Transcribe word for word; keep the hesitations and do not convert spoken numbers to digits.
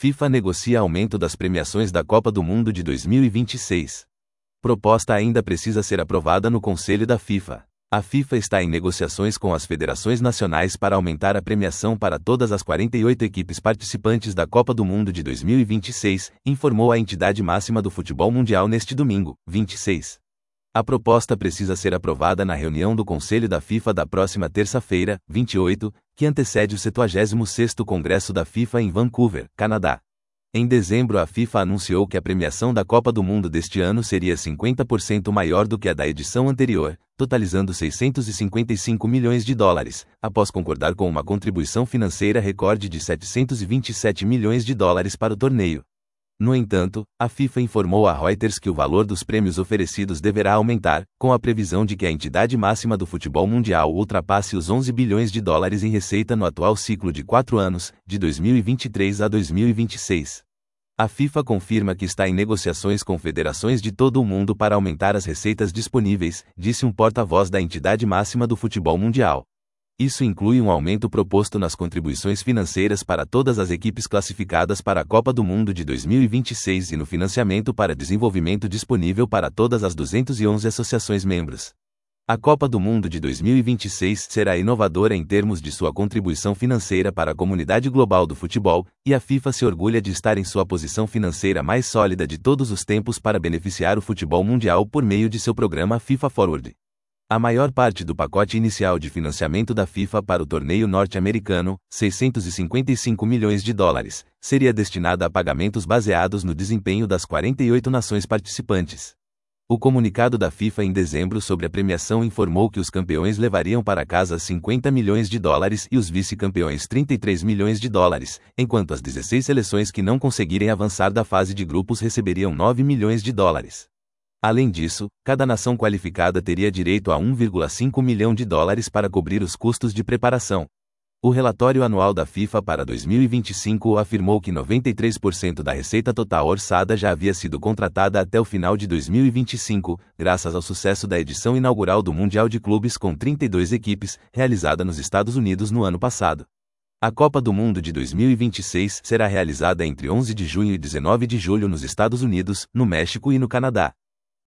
FIFA negocia aumento das premiações da Copa do Mundo de dois mil e vinte e seis. Proposta ainda precisa ser aprovada no Conselho da FIFA. A FIFA está em negociações com as federações nacionais para aumentar a premiação para todas as quarenta e oito equipes participantes da Copa do Mundo de dois mil e vinte e seis, informou a entidade máxima do futebol mundial neste domingo, vinte e seis. A proposta precisa ser aprovada na reunião do Conselho da FIFA da próxima terça-feira, vinte e oito, que antecede o setenta e sexto Congresso da FIFA em Vancouver, Canadá. Em dezembro, a FIFA anunciou que a premiação da Copa do Mundo deste ano seria cinquenta por cento maior do que a da edição anterior, totalizando seiscentos e cinquenta e cinco milhões de dólares, após concordar com uma contribuição financeira recorde de setecentos e vinte e sete milhões de dólares para o torneio. No entanto, a FIFA informou a Reuters que o valor dos prêmios oferecidos deverá aumentar, com a previsão de que a entidade máxima do futebol mundial ultrapasse os onze bilhões de dólares em receita no atual ciclo de quatro anos, de dois mil e vinte e três a dois mil e vinte e seis. A FIFA confirma que está em negociações com federações de todo o mundo para aumentar as receitas disponíveis, disse um porta-voz da entidade máxima do futebol mundial. Isso inclui um aumento proposto nas contribuições financeiras para todas as equipes classificadas para a Copa do Mundo de dois mil e vinte e seis e no financiamento para desenvolvimento disponível para todas as duzentas e onze associações membros. A Copa do Mundo de dois mil e vinte e seis será inovadora em termos de sua contribuição financeira para a comunidade global do futebol, e a FIFA se orgulha de estar em sua posição financeira mais sólida de todos os tempos para beneficiar o futebol mundial por meio de seu programa FIFA Forward. A maior parte do pacote inicial de financiamento da FIFA para o torneio norte-americano, seiscentos e cinquenta e cinco milhões de dólares, seria destinada a pagamentos baseados no desempenho das quarenta e oito nações participantes. O comunicado da FIFA em dezembro sobre a premiação informou que os campeões levariam para casa cinquenta milhões de dólares e os vice-campeões trinta e três milhões de dólares, enquanto as dezesseis seleções que não conseguirem avançar da fase de grupos receberiam nove milhões de dólares. Além disso, cada nação qualificada teria direito a um vírgula cinco milhão de dólares para cobrir os custos de preparação. O relatório anual da FIFA para dois mil e vinte e cinco afirmou que noventa e três por cento da receita total orçada já havia sido contratada até o final de dois mil e vinte e cinco, graças ao sucesso da edição inaugural do Mundial de Clubes com trinta e duas equipes, realizada nos Estados Unidos no ano passado. A Copa do Mundo de dois mil e vinte e seis será realizada entre onze de junho e dezenove de julho nos Estados Unidos, no México e no Canadá.